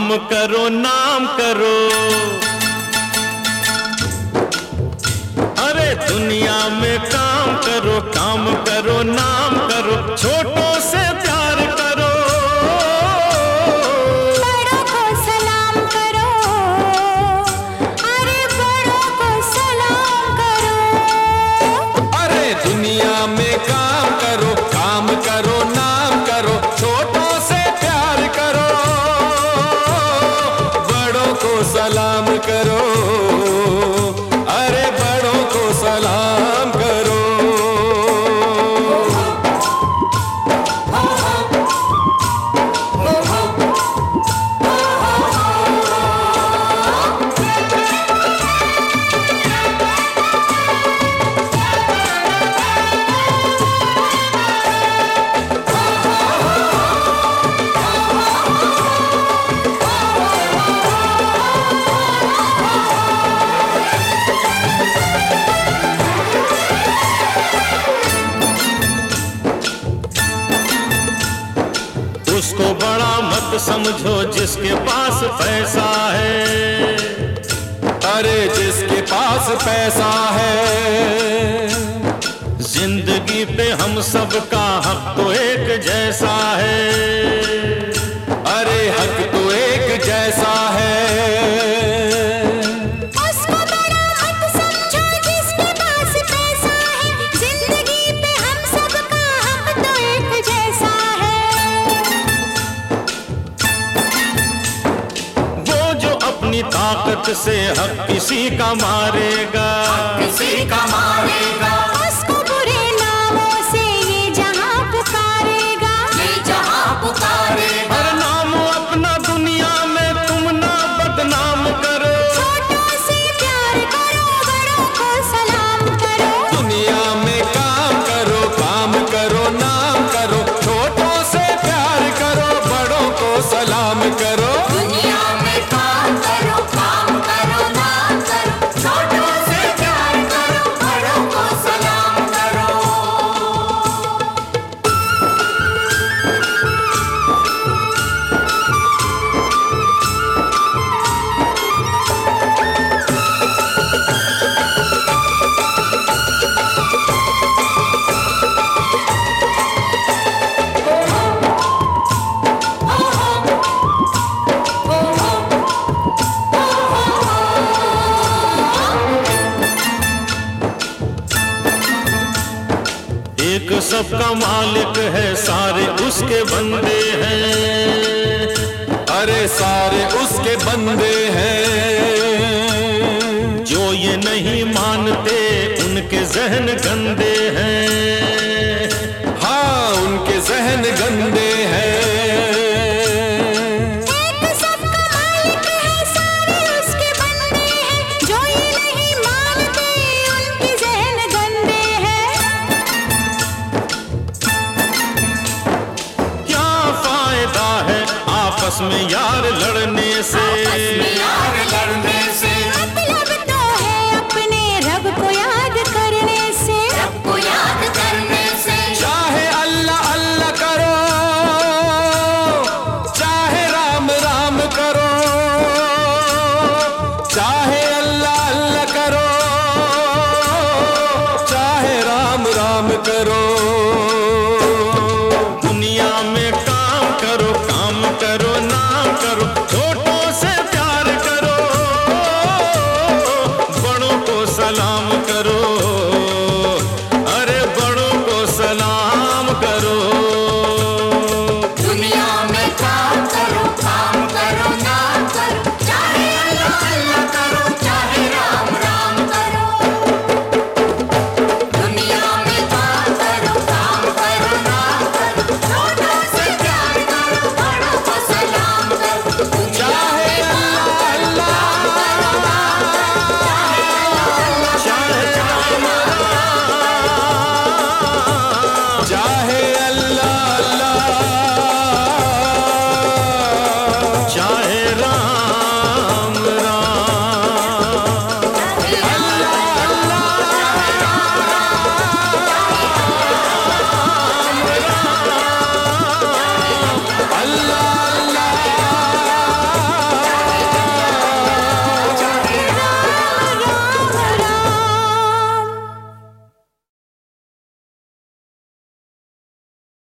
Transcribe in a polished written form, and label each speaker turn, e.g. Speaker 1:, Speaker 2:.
Speaker 1: काम करो नाम करो। अरे दुनिया में काम करो नाम करो, छोटों से प्यार करो,
Speaker 2: बड़ों को सलाम करो, अरे बड़ों को सलाम करो।
Speaker 3: अरे दुनिया में काम करो नाम करो, छोटों से प्यार करो, बड़ों को सलाम करो, अरे बड़ों को सलाम करो।
Speaker 1: उसको बड़ा मत समझो जिसके पास पैसा है।
Speaker 3: अरे जिसके पास पैसा है,
Speaker 1: जिंदगी पे हम सब का हक तो एक जैसा है।
Speaker 3: अरे हक तो एक जैसा है।
Speaker 2: उसको बड़ा मत समझो जिसके पास पैसा है, जिंदगी पे हम सब का हक तो एक जैसा है।
Speaker 1: वो जो अपनी ताकत से हक किसी का मारेगा,
Speaker 2: उसको बुरे नामों से ये जहां पुकारेगा,
Speaker 1: हर नाम अपना दुनिया में तुम ना बदनाम करो।
Speaker 2: छोटों से प्यार करो, बड़ों को सलाम करो।
Speaker 3: दुनिया में काम करो नाम करो, छोटों से प्यार करो, बड़ों को सलाम करो।
Speaker 2: दुनिया में काम करो नाम करो, छोटों से प्यार करो, बड़ों को सलाम करो।
Speaker 1: एक सबका मालिक है, सारे उसके बंदे हैं।
Speaker 3: अरे सारे उसके बंदे हैं।
Speaker 1: जो ये नहीं मानते उनके जहन गंदे हैं।
Speaker 3: हाँ उनके जहन गंदे हैं।
Speaker 2: एक सबका मालिक है, सारे उसके बंदे हैं। जो ये नहीं मानते उनके जहन गंदे हैं।
Speaker 1: क्या फायदा है आपस में यार लड़ने से,
Speaker 2: मतलब तो है अपने रब को याद करने से।
Speaker 3: चाहे अल्लाह अल्लाह करो, चाहे राम राम करो, चाहे अल्लाह अल्लाह करो, चाहे राम राम करो।
Speaker 1: दुनिया में काम करो नाम करो, छोटों से प्यार करो, बड़ों को सलाम करो, अरे बड़ों को सलाम करो।